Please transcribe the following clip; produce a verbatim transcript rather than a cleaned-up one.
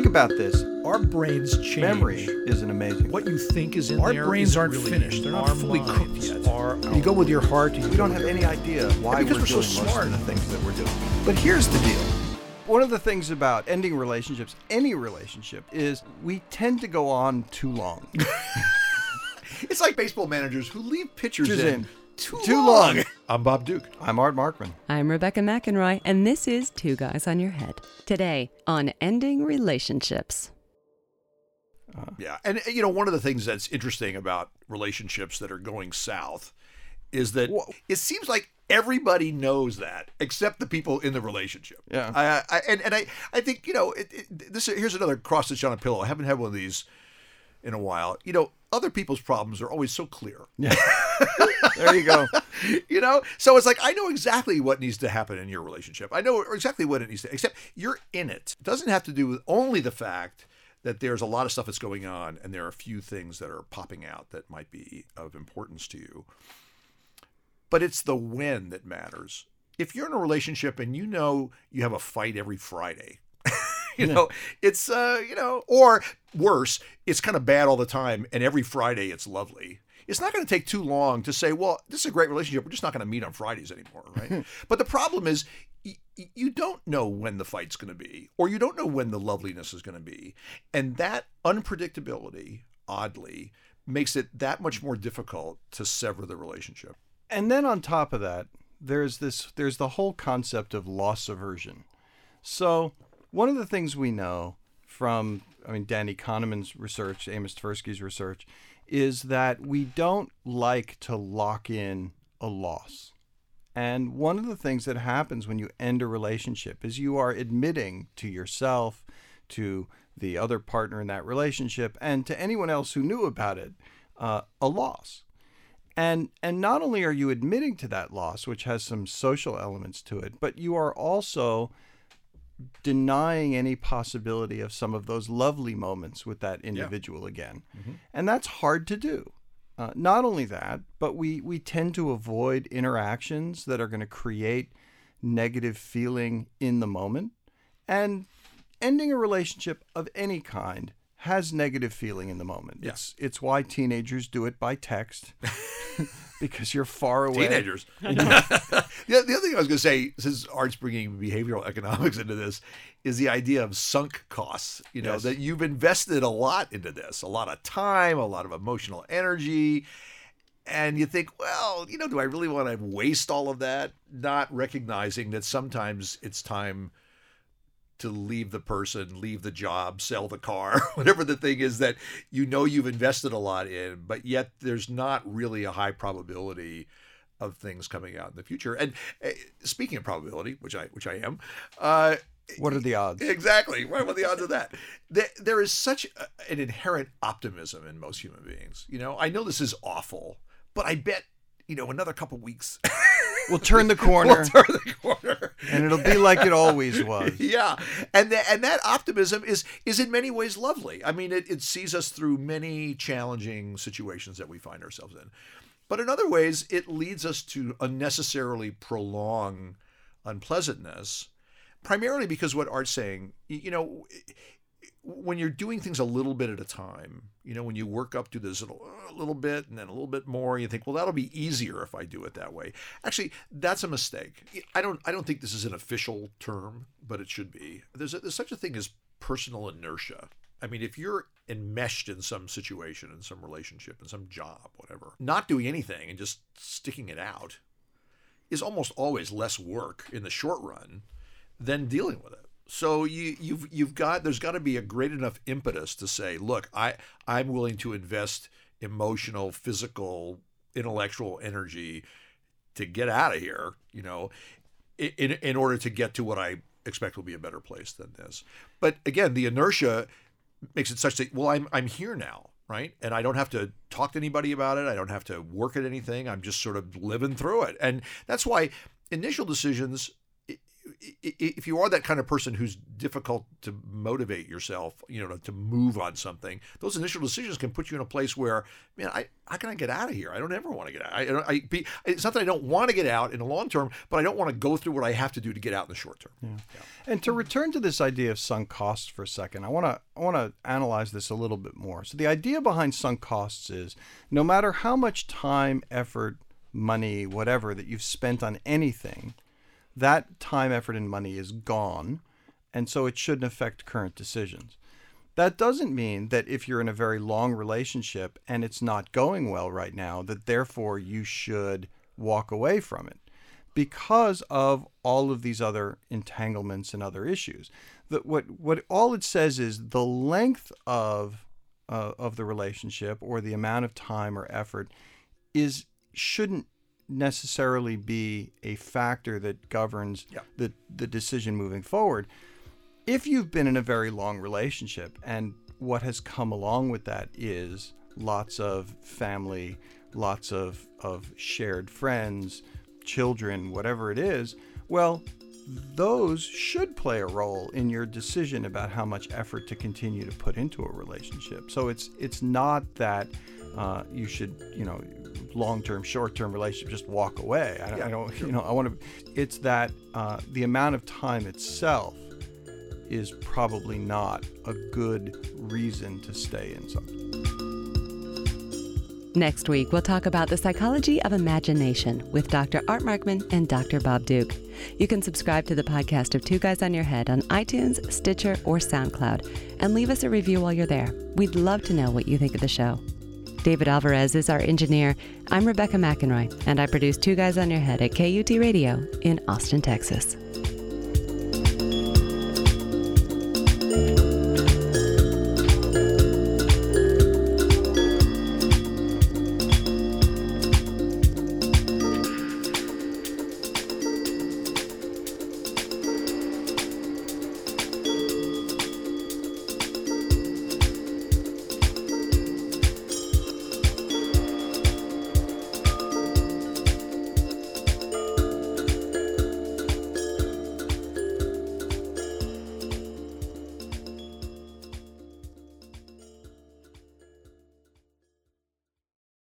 think about this. Our brains change. Memory isn't amazing. What you think is in Our there brains is aren't really finished. They're not our fully cooked minds yet. Are, you go with your heart. You we don't have any idea why because we're, we're so doing most smart. of the things that we're doing. But here's the deal. One of the things about ending relationships, any relationship, is we tend to go on too long. It's like baseball managers who leave pitchers Pitchers in, in too, too long. long. I'm Bob Duke. I'm Art Markman. I'm Rebecca McEnroy, and this is Two Guys on Your Head. Today on Ending Relationships. Yeah. And, you know, one of the things that's interesting about relationships that are going south is that it seems like everybody knows that except the people in the relationship. Yeah. I, I, and, and I, I think, you know, it, it, this here's another cross stitch on a pillow. I haven't had one of these in a while. You know, other people's problems are always so clear. Yeah. There you go. You know, so it's like, I know exactly what needs to happen in your relationship. I know exactly what it needs to, except you're in it. It doesn't have to do with only the fact that there's a lot of stuff that's going on and there are a few things that are popping out that might be of importance to you. But it's the when that matters. If you're in a relationship and you know you have a fight every Friday, you know, it's, uh, you know, or worse, it's kind of bad all the time and every Friday it's lovely. It's not going to take too long to say, well, this is a great relationship. We're just not going to meet on Fridays anymore, right? But the problem is y- you don't know when the fight's going to be, or you don't know when the loveliness is going to be. And that unpredictability, oddly, makes it that much more difficult to sever the relationship. And then on top of that, there's this there's the whole concept of loss aversion. So one of the things we know from, I mean, Danny Kahneman's research, Amos Tversky's research, is that we don't like to lock in a loss. And one of the things that happens when you end a relationship is you are admitting to yourself, to the other partner in that relationship, and to anyone else who knew about it, uh, a loss. And and not only are you admitting to that loss, which has some social elements to it, but you are also denying any possibility of some of those lovely moments with that individual yeah. again. Mm-hmm. And that's hard to do. Uh, not only that, but we, we tend to avoid interactions that are going to create negative feeling in the moment. And ending a relationship of any kind has negative feeling in the moment. Yeah. It's it's why teenagers do it by text because you're far away. Teenagers. the, the other thing I was going to say, since Art's bringing behavioral economics into this, is the idea of sunk costs. You know, Yes. that you've invested a lot into this, a lot of time, a lot of emotional energy. And you think, well, you know, do I really want to waste all of that? Not recognizing that sometimes it's time to leave the person, leave the job, sell the car, whatever the thing is that you know you've invested a lot in, but yet there's not really a high probability of things coming out in the future. And uh, speaking of probability, which I which I am, uh, What are the odds? exactly. What are the odds of that? There, there is such a, an inherent optimism in most human beings. You know, I know this is awful, but I bet, you know, another couple weeks We'll turn the corner. We'll turn the corner. And it'll be like it always was. Yeah. And that and that optimism is is in many ways lovely. I mean, it, it sees us through many challenging situations that we find ourselves in. But in other ways, it leads us to unnecessarily prolong unpleasantness, primarily because what Art's saying, you know, when you're doing things a little bit at a time, you know, when you work up to this little, a little bit and then a little bit more, you think, well, that'll be easier if I do it that way. Actually, that's a mistake. I don't I don't think this is an official term, but it should be. There's, a, there's such a thing as personal inertia. I mean, if you're enmeshed in some situation, in some relationship, in some job, whatever, not doing anything and just sticking it out is almost always less work in the short run than dealing with it. So you, you've you've got there's got to be a great enough impetus to say, look, I I'm willing to invest emotional, physical, intellectual energy to get out of here, you know, in in order to get to what I expect will be a better place than this. But again, the inertia makes it such that, well, I'm I'm here now, right? And I don't have to talk to anybody about it. I don't have to work at anything. I'm just sort of living through it, and that's why initial decisions, if you are that kind of person who's difficult to motivate yourself, you know, to move on something, those initial decisions can put you in a place where, man, I how can I get out of here? I don't ever want to get out. I, I be, it's not that I don't want to get out in the long term, but I don't want to go through what I have to do to get out in the short term. Yeah. Yeah. And to return to this idea of sunk costs for a second, I want to I want to analyze this a little bit more. So the idea behind sunk costs is no matter how much time, effort, money, whatever that you've spent on anything, that time, effort, and money is gone, and so it shouldn't affect current decisions. That doesn't mean that if you're in a very long relationship and it's not going well right now, that therefore you should walk away from it because of all of these other entanglements and other issues. That what what all it says is the length of uh, of the relationship or the amount of time or effort is shouldn't necessarily be a factor that governs yeah. the the decision moving forward. If you've been in a very long relationship and what has come along with that is lots of family, lots of, of shared friends, children, whatever it is, well, those should play a role in your decision about how much effort to continue to put into a relationship. So it's it's not that uh, you should, you know, long-term, short-term relationship just walk away. I, Yeah, I don't, sure. you know, I want to. It's that uh, the amount of time itself is probably not a good reason to stay in something. Next week, we'll talk about the psychology of imagination with Doctor Art Markman and Doctor Bob Duke. You can subscribe to the podcast of Two Guys on Your Head on iTunes, Stitcher, or SoundCloud, and leave us a review while you're there. We'd love to know what you think of the show. David Alvarez is our engineer. I'm Rebecca McEnroy, and I produce Two Guys on Your Head at K U T Radio in Austin, Texas.